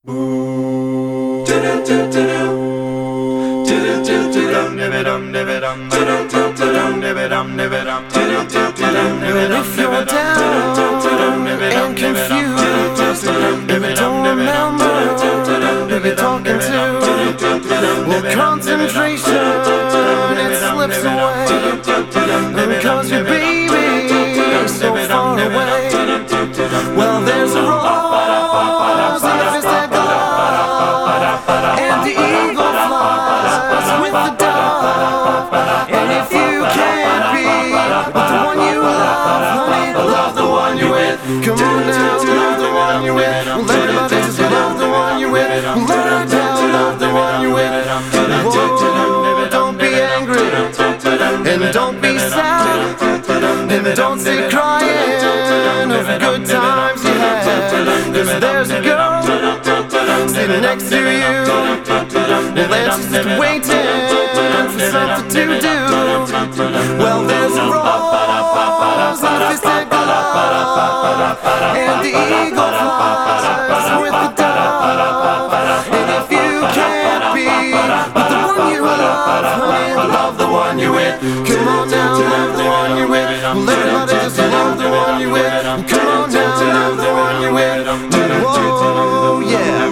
If you're down and confused, if you don't remember who you're talking to, well, concentration, it slips away, because your baby's so far away. Well, there's a rose in the fisted glove, and the eagle flies with the dove. And if you can't be with the one you love, honey, love the one you're with. Come on now, love the one you're with. Well, everybody just love the one you're with. Well, right now, love the one you're with. Whoa, don't be angry, and don't be sad, and don't sit crying over good times you had. 'Cause there's a girl sitting next to you, well, then she's just waiting for something to do. Well, there's a rose in the fisted glove, and the eagle flies with the dove. And if you can't be with the one you love, honey, love the one you're with. Come on now, love the one you're with. Well, everybody just love the one you're with. Come on now, love the one you're with. Whoa, yeah.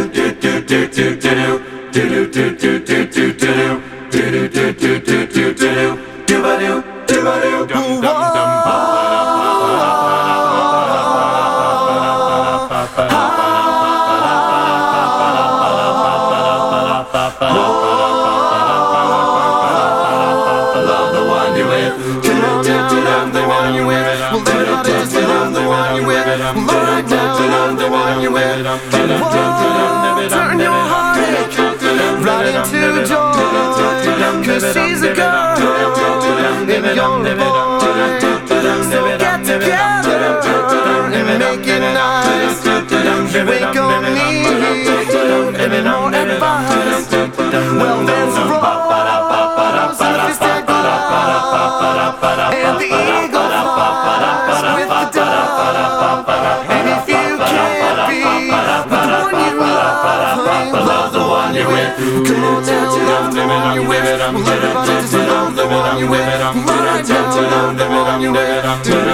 Love the one you're with. Come on now, love the one you're with. Well, everybody just love the one you're with. Well, right now, love the one you're with. Whoa, turn your heartache right into joy, 'cause she's a girl and you're a boy. So get together and make it nice. You ain't gonna need any more advice. Well, there's a rose in the fisted glove, and the eagle flies with the dove. And if you can't be with the one you love, honey, love the one you're with. Come on now, love the one you're with. Well, everybody just love the one you're with. Right now, love the one you're with.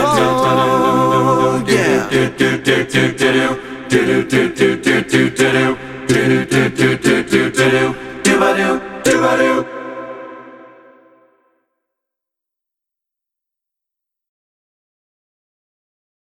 Oh, yeah.